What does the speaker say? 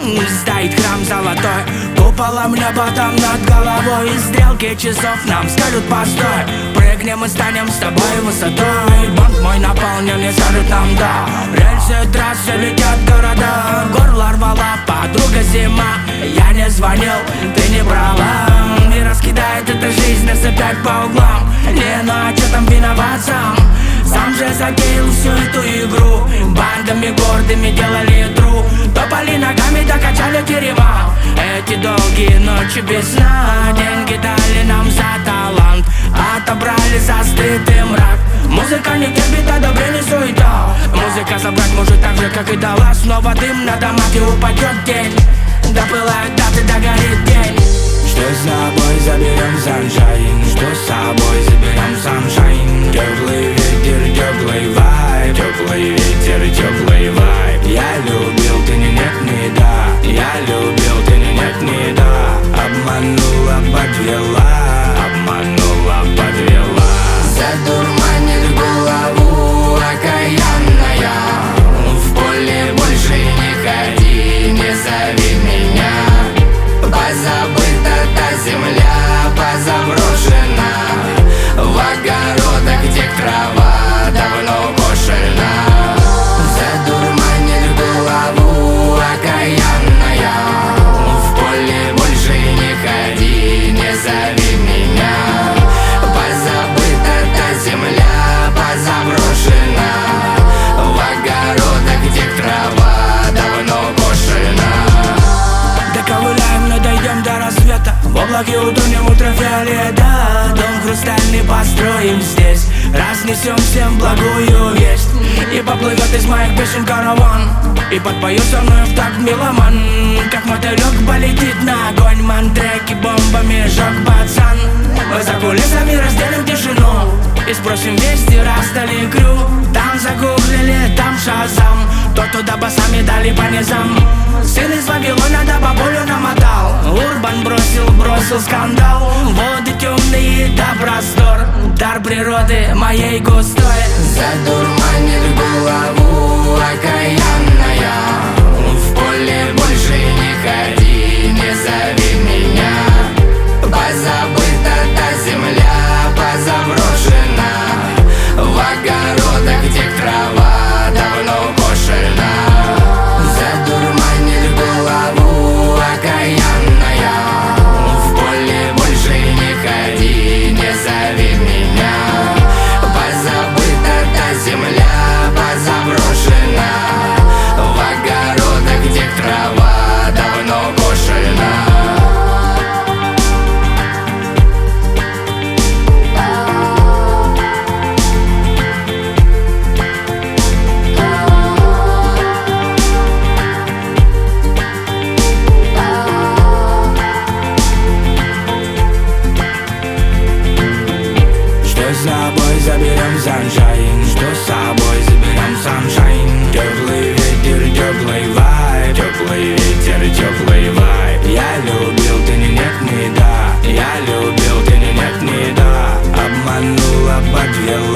Стоит храм золотой, куполом небо там над головой. И стрелки часов нам скажут постой. Прыгнем и станем с тобой высотой. Банк мой наполнен и скажет нам да. Рельсы трассы летят города. Горло рвала подруга зима. Я не звонил, ты не брала. И раскидает эта жизнь нас опять по углам. Не, ну а чё там виноват сам? Сам же затеял всю эту игру. Бандами гордыми делали тру. Топали ногами, докачали терема. Эти долгие ночи без сна. Деньги дали нам за талант, отобрали за стыд и мрак. Музыка не терпит одобрение, суета. Музыка собрать может так же, как и дала. Снова дым на домах и упадет тень. Допылают даты, догорит день. Что с собой заберем саншайн? Что с собой заберем саншайн? Теплый ветер, теплый вайб. Теплый ветер, теплый вайб. Я любил, ты не нет, не да. Я любил, ты не нет, не да. Обманула, подвела. Обманула, подвела. Задурманит голову окаянная. В поле больше не ходи, не зови меня. Позабыта та земля, позаброшена. В огородах, где трава давно кошена. Задурманит голову окаянная. В поле больше не ходи, не зови меня. Позабыта та земля, позаброшена. В огородах, где трава давно кошена. Доковыляем, но дойдем до рассвета. В облаке утонем ультрафиолета. Дом хрустальный построим здесь. Разнесем всем благую весть. И поплывет из моих песен караван. И подпоет со мной в такт меломан. Как мотылек полетит на огонь. Мантреки бомбами жёг пацан. Мы за кулисами разделим тишину. И спросим вести, раздали крю. Там загуглили, там шазам. То туда басами дали по низам. Сын из Вавилона до бабулю намотал. Урбан бросил скандал. Воды темные да простор. Дар природы моей густой. Задурманит голову окаянная. В поле больше не ходи, не зови меня. Позабыта та земля, позаброшена. В огородах, где трава давно кошена. Задурманит голову окаянная. В поле больше не ходи, не зови меня. Позабыта та земля, позаброшена. В огородах, где трава давно кошена. С собой заберем саншайн. Что с собой заберем саншайн? Теплый ветер, теплый вайб. Теплый ветер, теплый вайб. Я любил, ты не нет, не да. Я любил, ты не нет, не да. Обманула, подвела.